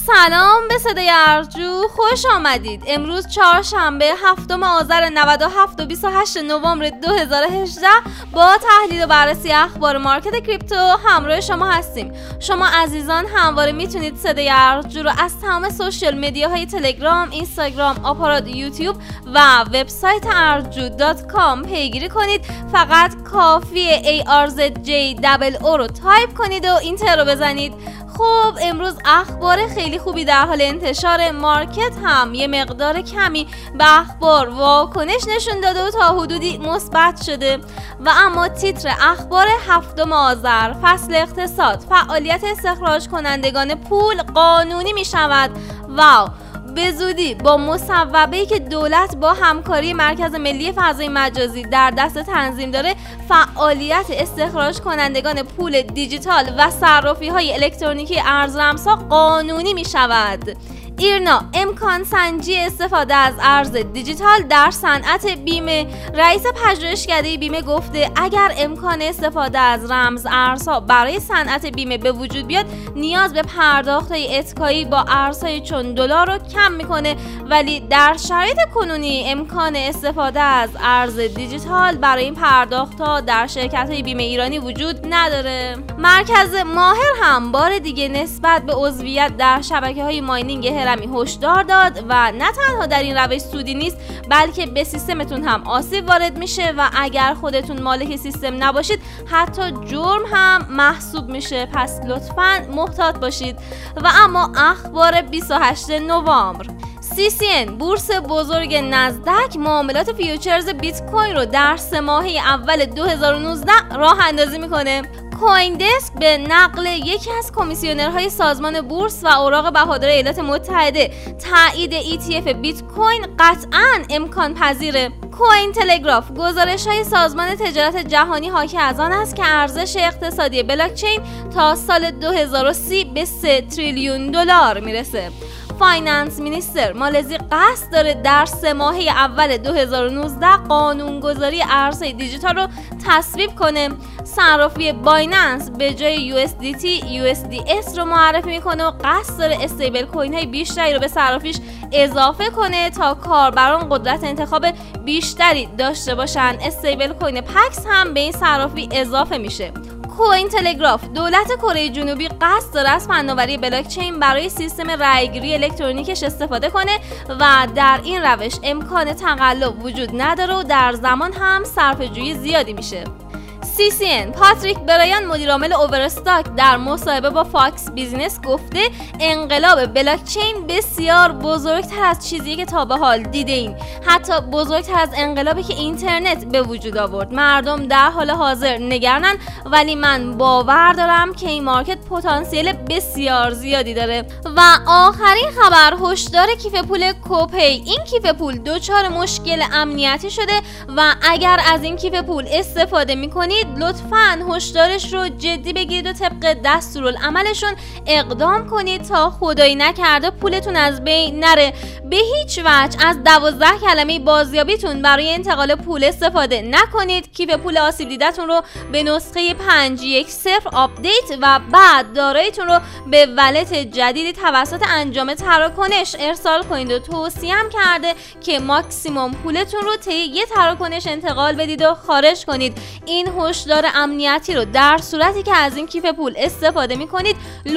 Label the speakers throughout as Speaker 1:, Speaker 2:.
Speaker 1: سلام به صدای ارجو، خوش آمدید. امروز چهارشنبه 7 آذر 97 و 28 نوامبر 2018 با تحلیل و بررسی اخبار مارکت کریپتو همراه شما هستیم. شما عزیزان همواره میتونید صدای ارجو رو از تمام سوشال مدیاهای تلگرام، اینستاگرام، آپارات یوتیوب و وبسایت arju.com پیگیری کنید. فقط کافیه ARZJOO رو تایپ کنید و اینتر رو بزنید. خب امروز اخبار خیلی خوبی در حال انتشار. مارکت هم یه مقدار کمی به اخبار واکنش نشون داده و تا حدودی مثبت شده. و اما تیتر اخبار 7 آذر: فصل اقتصاد، فعالیت استخراج کنندگان پول قانونی می شود. واو، به زودی با مصوبه‌ای که دولت با همکاری مرکز ملی فضای مجازی در دست تنظیم داره، فعالیت استخراج کنندگان پول دیجیتال و صرافی‌های الکترونیکی ارزرمزها قانونی می شود. ایرنا: امکان سنجی استفاده از ارز دیجیتال در صنعت بیمه. رئیس پژوهشکده بیمه گفته اگر امکان استفاده از رمز ارزها برای صنعت بیمه به وجود بیاد، نیاز به پرداخت‌های اتکایی با ارزهای چون دلار رو کم میکنه، ولی در شرایط کنونی امکان استفاده از ارز دیجیتال برای این پرداخت‌ها در شرکت‌های بیمه ایرانی وجود نداره. مرکز ماهر هم بار دیگه نسبت به عضویت در شبکه‌های ماینینگ هشدار داد و نه تنها در این روش سودی نیست، بلکه به سیستمتون هم آسیب وارد میشه و اگر خودتون مالک سیستم نباشید حتی جرم هم محسوب میشه. پس لطفاً محتاط باشید. و اما اخبار 28 نوامبر: CCN بورس بزرگ نزدک معاملات فیوچرز بیت کوین رو در 3 ماهه اول 2019 راه اندازی میکنه. کوین دسک به نقل یکی از کمیسیونرهای سازمان بورس و اوراق بهادار ایالات متحده تایید ETF بیت کوین قطعاً امکان پذیره. کوین تلگراف: گزارش‌های سازمان تجارت جهانی حاکی از آن است که ارزش اقتصادی بلاکچین تا سال 2030 به 3 تریلیون دلار میرسه. فایننس مینیستر مالزی قصد داره در 3 ماهه اول 2019 قانونگذاری ارزهای دیجیتال رو تصویب کنه. صرافی بایننس به جای USDT USDS رو معرفی میکنه و قصد داره استیبل کوین های بیشتری رو به صرافیش اضافه کنه تا کاربران قدرت انتخاب بیشتری داشته باشن. استیبل کوین پکس هم به این صرافی اضافه میشه. کوین تلگراف: دولت کره جنوبی قصد داره از فناوری بلاکچین برای سیستم رأیگیری الکترونیکش استفاده کنه و در این روش امکان تقلب وجود نداره و در زمان هم صرفه‌جویی زیادی میشه. CCN: پاتریک برایان مدیرعامل اوورستاک در مصاحبه با فاکس بیزینس گفته انقلاب بلاکچین بسیار بزرگتر از چیزی که تا به حال دیده‌ایم، حتی بزرگتر از انقلابی که اینترنت به وجود آورد. مردم در حال حاضر نگرانن، ولی من باور دارم که این مارکت پتانسیل بسیار زیادی داره. و آخرین خبر: هشدار کیف پول کوپی. این کیف پول دچار مشکل امنیتی شده و اگر از این کیف پول استفاده می‌کنید لطفاً هشدارش رو جدی بگیرید و طبق دستورالعملشون اقدام کنید تا خدایی نکرده پولتون از بین نره. به هیچ وجه از 12 کلمه بازیابیتون برای انتقال پول استفاده نکنید. کیف پول آسیب دیدتون رو به نسخه 510 آپدیت و بعد داراییتون رو به ولت جدیدی توسط انجام تراکنش ارسال کنید و توصیه هم کرده که ماکسیموم پولتون رو طی یه تراکنش انتقال بدید و خارج کنید. این هشدار امنیتی رو در صورتی که از این کیف پول استفاده می‌کنید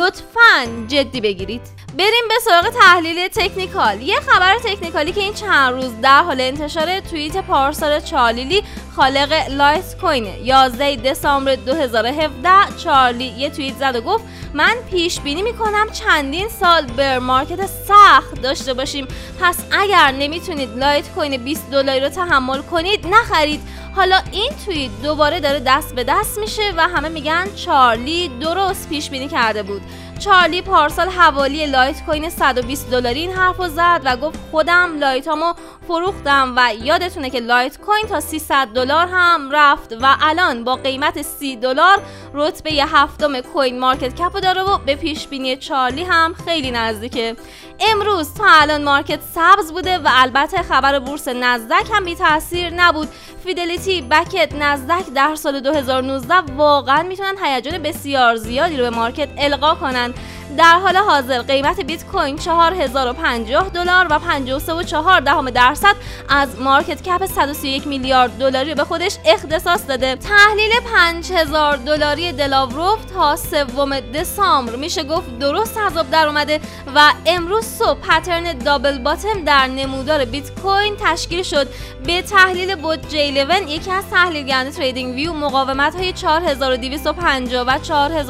Speaker 1: لطفاً جدی بگیرید. بریم به سراغ تحلیل تکنیکال. یه خبر تکنیکالی که این چند روز در حال انتشار: توییت پارسال چارلی خالق لایت کوین 11 دسامبر 2017. چارلی یه توییت زد و گفت من پیش بینی میکنم چندین سال بر مارکت سخت داشته باشیم، پس اگر نمیتونید لایت کوین $20 رو تحمل کنید نخرید. حالا این توییت دوباره داره دست به دست میشه و همه میگن چارلی درست پیش بینی کرده بود. چارلی پارسال حوالی لایت کوین $120 این حرفو زد و گفت خودم لایتامو فروختم و یادتونه که لایت کوین تا $300 هم رفت و الان با قیمت $30 رتبه 7 کوین مارکت کپ داره و به پیش بینی چارلی هم خیلی نزدیکه. امروز تا الان مارکت سبز بوده و البته خبر بورس نزدک هم بی تاثیر نبود. فیدلیتی، بکت، نزدک در سال 2019 واقعا میتونن هیجان بسیار زیادی رو به مارکت القا کنن. در حال حاضر قیمت بیت کوین $4050 و 53.4% از مارکت کپ $131 میلیارد به خودش اختصاص داده. تحلیل $5000 دلاوروف تا 3 دسامبر میشه گفت درست از آب در اومده و امروز صبح پترن دابل باتم در نمودار بیت کوین تشکیل شد. به تحلیل بوت J11 یکی از تحلیلگران تریدینگ ویو مقاومت های $4250 و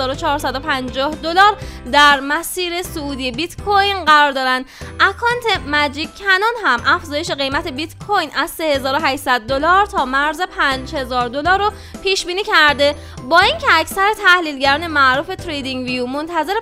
Speaker 1: $4450 در مسیر صعودی بیت کوین قرار دارند. اکانت ماجیک کنون هم افزایش قیمت بیت کوین از $3800 تا مرز $5000 رو پیش بینی کرده. با اینکه اکثر تحلیلگران معروف تریدینگ ویو منتظر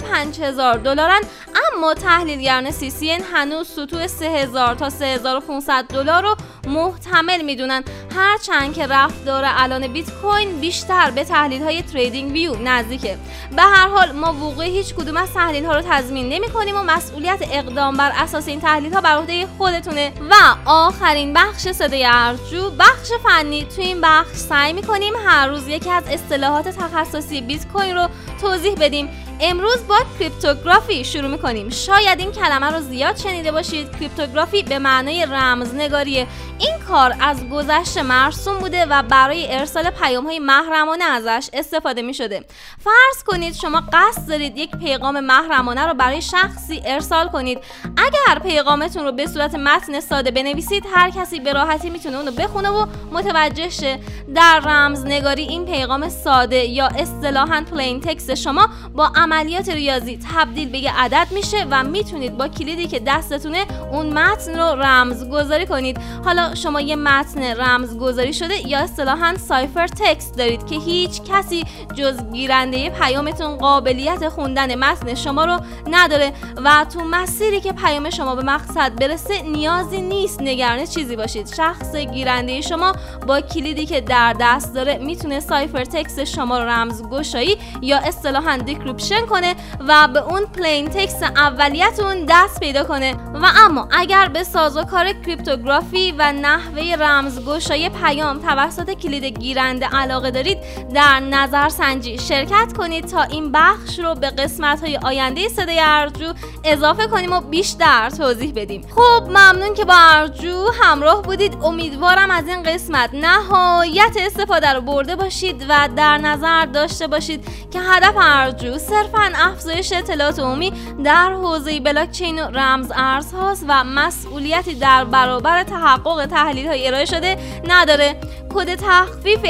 Speaker 1: $5000 اما تحلیلگران CCN هنوز سطوح $3000 تا $3500 رو محتمل میدونن، هرچند که رفتار الان بیت کوین بیشتر به تحلیل های تریدینگ ویو نزدیکه. به هر حال ما وقوع هیچ کدوم از تحلیل ها رو تضمین نمی کنیم و مسئولیت اقدام بر اساس این تحلیل ها بر عهده خودتونه. و آخرین بخش صدای ارجو، بخش فنی. تو این بخش سعی می کنیم هر روز یکی از اصطلاحات تخصصی بیت کوین رو توضیح بدیم. امروز با کریپتوگرافی شروع می‌کنیم. شاید این کلمه رو زیاد شنیده باشید. کریپتوگرافی به معنای رمزنگاریه. این کار از گذشته مرسوم بوده و برای ارسال پیام‌های محرمانه ازش استفاده می‌شده. فرض کنید شما قصد دارید یک پیغام محرمانه رو برای شخصی ارسال کنید. اگر پیغامتون رو به صورت متن ساده بنویسید، هر کسی به راحتی میتونه اون رو بخونه و متوجه شه. در رمزنگاری این پیغام ساده یا اصطلاحاً پلین تکست شما با عملیات ریاضی تبدیل به یه عدد میشه و میتونید با کلیدی که دستتونه اون متن رو رمزگذاری کنید. حالا شما یه متن رمزگذاری شده یا اصطلاحاً سایفر تکست دارید که هیچ کسی جز گیرنده پیامتون قابلیت خوندن متن شما رو نداره و تو مسیری که پیام شما به مقصد برسه نیازی نیست نگران چیزی باشید. شخص گیرنده شما با کلیدی که در دست داره میتونه سایفر تکست شما رو رمزگشایی یا اصطلاحاً دیکریپشن کنه و به اون پلین تکست اولیتون دست پیدا کنه. و اما اگر به سازوکار کریپتوگرافی و نحوه رمزگشایی پیام توسط کلید گیرنده علاقه دارید، در نظرسنجی شرکت کنید تا این بخش رو به قسمت‌های آینده صدای ارجو اضافه کنیم و بیشتر توضیح بدیم. خب ممنون که با ارجو همراه بودید. امیدوارم از این قسمت نهایت استفاده رو برده باشید و در نظر داشته باشید که هدف ارجو صرفاً افزایش اطلاعات عمومی در حوزه بلاکچین و رمز ارزهاست و مسئولیتی در برابر تحقق تحلیل‌های ارائه شده نداره. کد تخفیف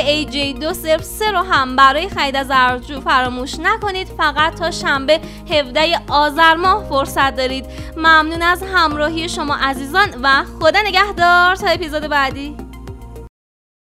Speaker 1: AJ203 رو هم برای خرید از ارجو فراموش نکنید. فقط تا شنبه 17 آذر ماه فرصت دارید. ممنون از همراهی شما عزیزان و خدا نگهدار تا اپیزود بعدی.